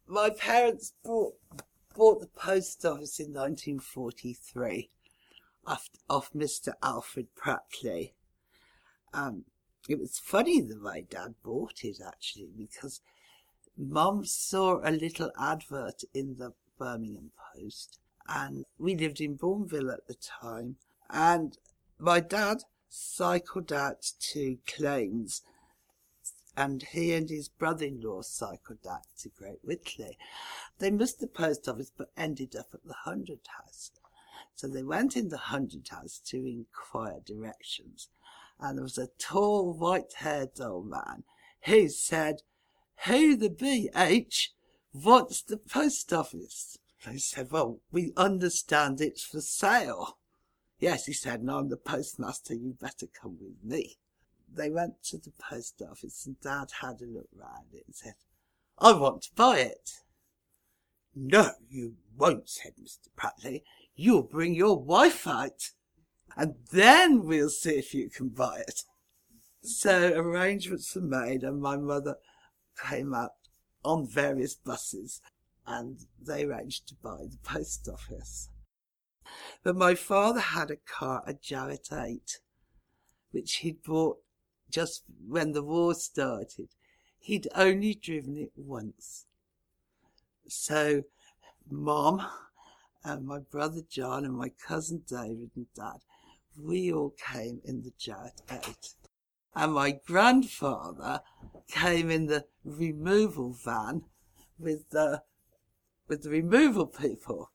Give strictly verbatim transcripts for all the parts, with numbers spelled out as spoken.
my parents bought, bought the post office in nineteen forty-three off, off Mister Alfred Pratley. Um, it was funny that my dad bought it, actually, because Mum saw a little advert in the Birmingham Post, and we lived in Bourneville at the time, and my dad cycled out to Claims, and he and his brother-in-law cycled out to Great Witley. They missed the post office but ended up at the Hundred House. So they went in the Hundred House to inquire directions, and there was a tall, white-haired old man who said, "Who the B H wants the post office?" They said, "Well, we understand it's for sale." "Yes," he said, "and I'm the postmaster, you better come with me." They went to the post office and Dad had a look round it and said, "I want to buy it." "No, you won't," said Mister Pratley. "You'll bring your wife out, and then we'll see if you can buy it." So arrangements were made, and my mother came out on various buses, and they arranged to buy the post office. But my father had a car, a Jarrett eight, which he'd bought just when the war started. He'd only driven it once. So Mom and my brother John and my cousin David and Dad, we all came in the Jarrett eight. And my grandfather came in the removal van with the, with the removal people.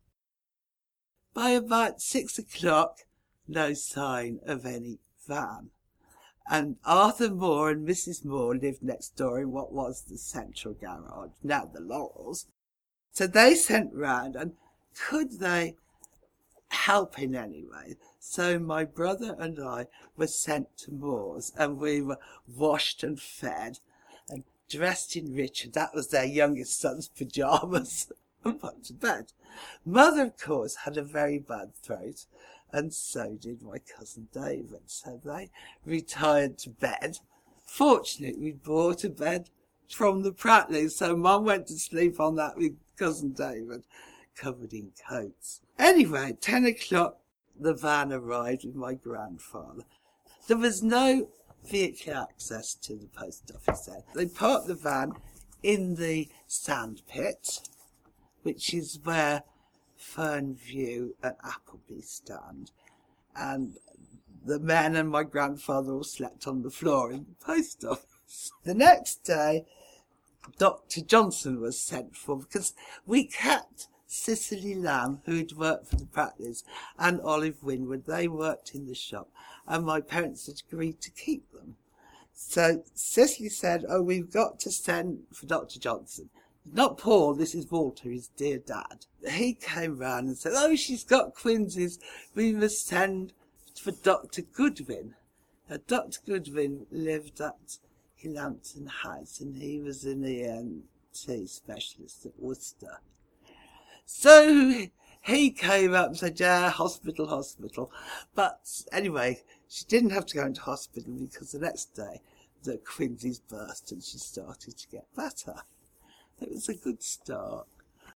By about six o'clock, no sign of any van. And Arthur Moore and Missus Moore lived next door in what was the central garage, now the Laurels. So they sent round, and could they help in any way? So my brother and I were sent to Moore's, and we were washed and fed and dressed in rich, and that was their youngest son's pyjamas, and put to bed. Mother, of course, had a very bad throat, and so did my cousin David, so they retired to bed. Fortunately, we bought a bed from the Pratleys, so Mum went to sleep on that with cousin David, covered in coats. Anyway, ten o'clock, the van arrived with my grandfather. There was no vehicular access to the post office then. They parked the van in the sand pit, which is where Fernview and Appleby stand, and the men and my grandfather all slept on the floor in the post office. The next day, Doctor Johnson was sent for, because we kept Cicely Lamb, who had worked for the Pratleys, and Olive Winwood. They worked in the shop, and my parents had agreed to keep them. So Cicely said, "Oh, we've got to send for Doctor Johnson. Not Paul, this is Walter, his dear dad." He came round and said, "Oh, she's got quins's. We must send for Doctor Goodwin." Now, Doctor Goodwin lived at Lambton House, and he was an E N T specialist at Worcester. So he came up and said, "Yeah, hospital, hospital." But anyway, she didn't have to go into hospital because the next day the quinsies burst and she started to get better. It was a good start.